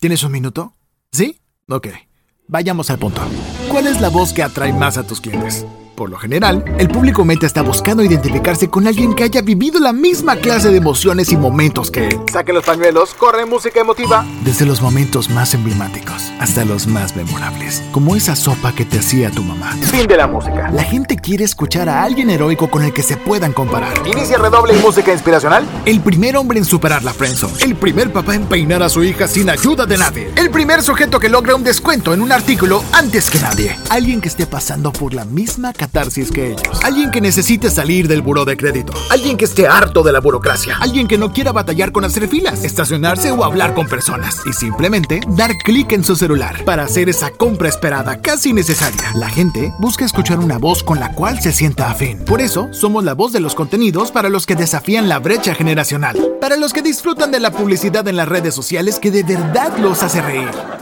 ¿Tienes un minuto? ¿Sí? Ok. Vayamos al punto. ¿Cuál es la voz que atrae más a tus clientes? Por lo general, el público meta está buscando identificarse con alguien que haya vivido la misma clase de emociones y momentos que él. Saquen los pañuelos, corre música emotiva. Desde los momentos más emblemáticos hasta los más memorables, como esa sopa que te hacía tu mamá. Fin de la música. La gente quiere escuchar a alguien heroico con el que se puedan comparar. Inicia redoble y música inspiracional. El primer hombre en superar la friendzone. El primer papá en peinar a su hija sin ayuda de nadie. El primer sujeto que logra un descuento en un artículo antes que nadie. Alguien que esté pasando por la misma catarsis que ellos. Alguien que necesite salir del buró de crédito. Alguien que esté harto de la burocracia. Alguien que no quiera batallar con hacer filas, estacionarse o hablar con personas. Y simplemente dar clic en su celular para hacer esa compra esperada, casi necesaria. La gente busca escuchar una voz con la cual se sienta afín. Por eso, somos la voz de los contenidos para los que desafían la brecha generacional. Para los que disfrutan de la publicidad en las redes sociales que de verdad los hace reír.